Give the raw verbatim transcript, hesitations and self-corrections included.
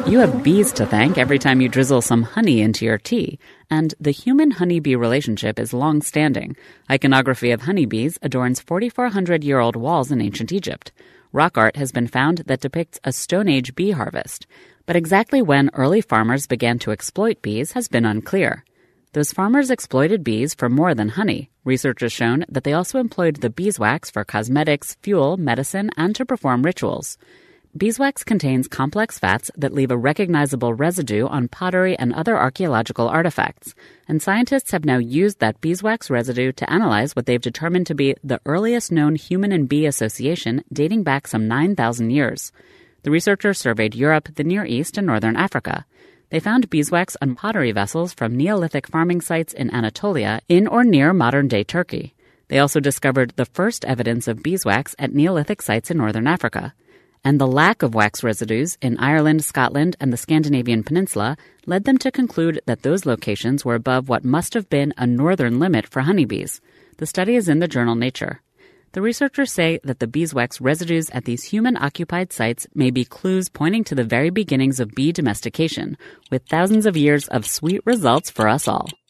You have bees to thank every time you drizzle some honey into your tea, and the human-honeybee relationship is long-standing. Iconography of honeybees adorns forty-four hundred year old walls in ancient Egypt. Rock art has been found that depicts a Stone Age bee harvest. But exactly when early farmers began to exploit bees has been unclear. Those farmers exploited bees for more than honey. Research has shown that they also employed the beeswax for cosmetics, fuel, medicine, and to perform rituals. Beeswax contains complex fats that leave a recognizable residue on pottery and other archaeological artifacts, and scientists have now used that beeswax residue to analyze what they've determined to be the earliest known human and bee association dating back some nine thousand years. The researchers surveyed Europe, the Near East, and northern Africa. They found beeswax on pottery vessels from Neolithic farming sites in Anatolia in or near modern-day Turkey. They also discovered the first evidence of beeswax at Neolithic sites in northern Africa. And the lack of wax residues in Ireland, Scotland, and the Scandinavian peninsula led them to conclude that those locations were above what must have been a northern limit for honeybees. The study is in the journal Nature. The researchers say that the beeswax residues at these human-occupied sites may be clues pointing to the very beginnings of bee domestication, with thousands of years of sweet results for us all.